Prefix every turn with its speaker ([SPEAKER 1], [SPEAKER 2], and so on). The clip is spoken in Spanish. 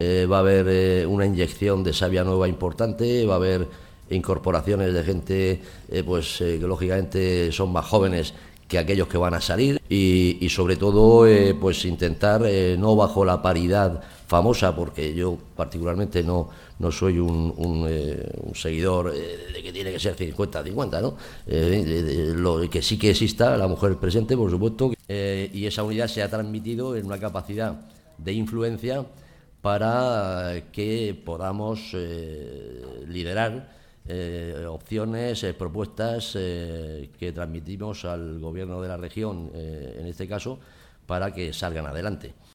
[SPEAKER 1] Va a haber una inyección de savia nueva importante, va a haber incorporaciones de gente que lógicamente son más jóvenes que aquellos que van a salir y sobre todo pues intentar no bajo la paridad famosa, porque yo particularmente no soy un seguidor de que tiene que ser 50-50, ¿no? Lo que sí que exista la mujer presente, por supuesto, y esa unidad se ha transmitido en una capacidad de influencia para que podamos liderar opciones, propuestas que transmitimos al gobierno de la región, en este caso, para que salgan adelante.